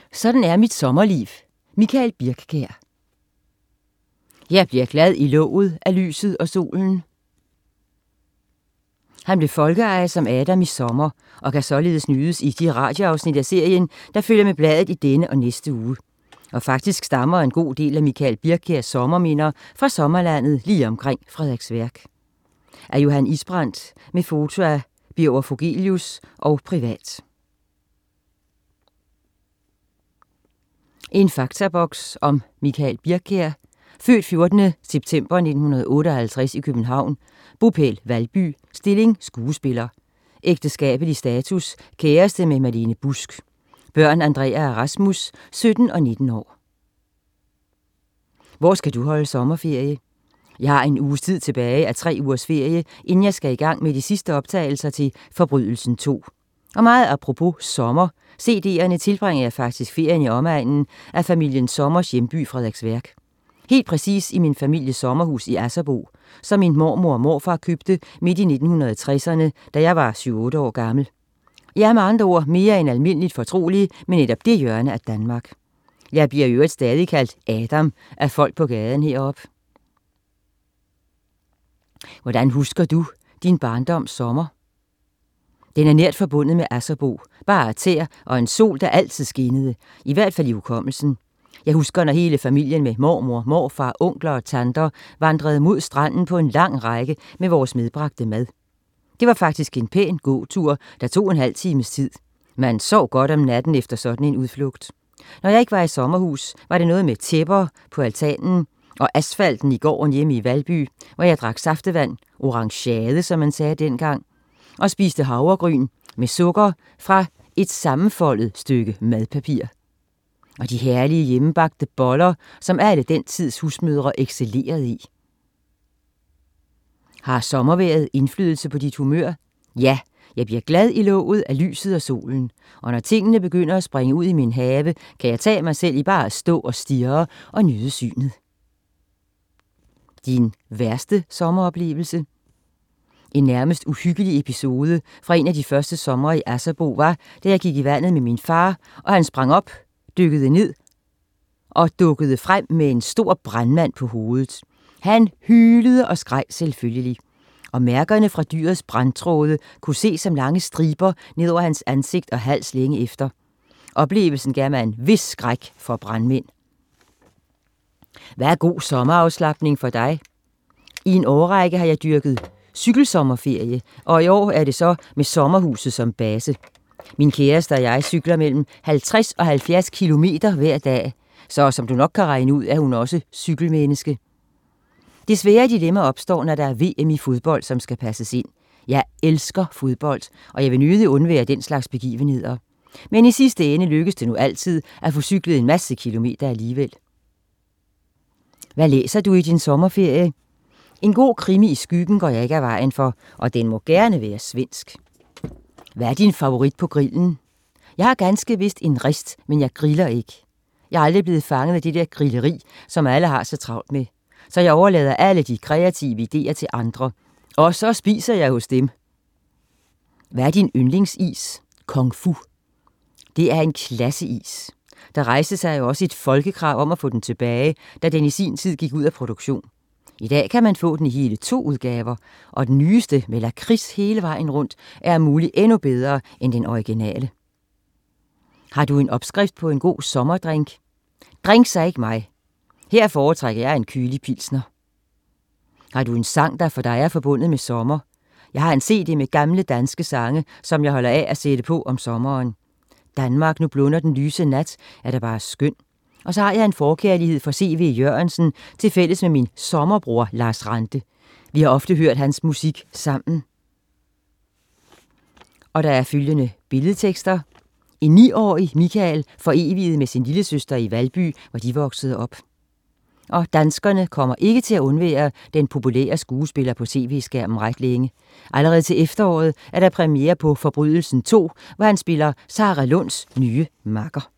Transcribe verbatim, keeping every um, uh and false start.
Sådan er mit sommerliv. Mikael Birkikær. Jeg bliver glad i låget af lyset og solen. Han blev folkeejer som Adam i sommer, og kan således nydes i de radioafsnit af serien, der følger med bladet i denne og næste uge. Og faktisk stammer en god del af Mikael Birkikærs sommerminder fra sommerlandet lige omkring Frederiksværk. Af Johan Isbrandt med foto af Birger Fogelius og privat. En faktaboks om Mikael Birkikær. Født fjortende september nitten otteoghalvtreds i København. Bopæl Valby. Stilling skuespiller. Ægteskabelig status kæreste med Malene Busk. Børn Andrea og Rasmus, sytten og nitten år. Hvor skal du holde sommerferie? Jeg har en uges tid tilbage af tre ugers ferie, inden jeg skal i gang med de sidste optagelser til Forbrydelsen to. Og meget apropos sommer, C D'erne tilbringer jeg faktisk ferien i omegnen af familien Sommers hjemby Frederiksværk. Helt præcis i min families sommerhus i Asserbo, som min mormor og morfar købte midt i nitten tresserne, da jeg var syv otte år gammel. Jeg er med andre ord mere end almindeligt fortrolig med netop det hjørne af Danmark. Jeg bliver i øvrigt stadig kaldt Adam af folk på gaden heroppe. Hvordan husker du din barndoms sommer? Den er nært forbundet med Asserbo, bare tæer og en sol, der altid skinnede, i hvert fald i hukommelsen. Jeg husker, når hele familien med mormor, morfar, onkler og tanter vandrede mod stranden på en lang række med vores medbragte mad. Det var faktisk en pæn gåtur, der tog en halv times tid. Man sov godt om natten efter sådan en udflugt. Når jeg ikke var i sommerhus, var det noget med tæpper på altanen og asfalten i gården hjemme i Valby, hvor jeg drak saftevand, orangeade, som man sagde dengang, og spiste havregryn med sukker fra et sammenfoldet stykke madpapir. Og de herlige hjemmebagte boller, som alle den tids husmødre excellerede i. Har sommervejret indflydelse på dit humør? Ja, jeg bliver glad i låget af lyset og solen. Og når tingene begynder at springe ud i min have, kan jeg tage mig selv i bare at stå og stirre og nyde synet. Din værste sommeroplevelse? En nærmest uhyggelig episode fra en af de første somre i Asserbo var, da jeg gik i vandet med min far, og han sprang op, dykkede ned og dukkede frem med en stor brandmand på hovedet. Han hylede og skreg selvfølgelig, og mærkerne fra dyrets brandtråde kunne ses som lange striber ned over hans ansigt og hals længe efter. Oplevelsen gav mig en vis skræk for brandmænd. Hvad er god sommerafslapning for dig? I en årrække har jeg dyrket cykelsommerferie, og i år er det så med sommerhuset som base. Min kæreste og jeg cykler mellem halvtreds og halvfjerds kilometer hver dag, så som du nok kan regne ud, er hun også cykelmenneske. Det svære dilemma opstår, når der er V M i fodbold, som skal passes ind. Jeg elsker fodbold, og jeg vil nødig undvære den slags begivenheder. Men i sidste ende lykkes det nu altid at få cyklet en masse kilometer alligevel. Hvad læser du i din sommerferie? En god krimi i skyggen går jeg ikke af vejen for, og den må gerne være svensk. Hvad er din favorit på grillen? Jeg har ganske vist en rist, men jeg griller ikke. Jeg er aldrig blevet fanget af det der grilleri, som alle har så travlt med. Så jeg overlader alle de kreative idéer til andre. Og så spiser jeg hos dem. Hvad er din yndlingsis? Kung Fu. Det er en klasseis. Der rejste sig jo også et folkekrav om at få den tilbage, da den i sin tid gik ud af produktion. I dag kan man få den i hele to udgaver, og den nyeste med lakrids hele vejen rundt er muligt endnu bedre end den originale. Har du en opskrift på en god sommerdrink? Drinks er ikke mig. Her foretrækker jeg en kølig pilsner. Har du en sang, der for dig er forbundet med sommer? Jeg har en C D med gamle danske sange, som jeg holder af at sætte på om sommeren. Danmark, nu blunder den lyse nat, er da bare skøn. Og så har jeg en forkærlighed for C V Jørgensen til fælles med min sommerbror Lars Rante. Vi har ofte hørt hans musik sammen. Og der er følgende billedtekster. En niårig Mikael forevigede med sin lillesøster i Valby, hvor de voksede op. Og danskerne kommer ikke til at undvære den populære skuespiller på tv-skærmen ret længe. Allerede til efteråret er der premiere på Forbrydelsen to, hvor han spiller Sara Lunds nye makker.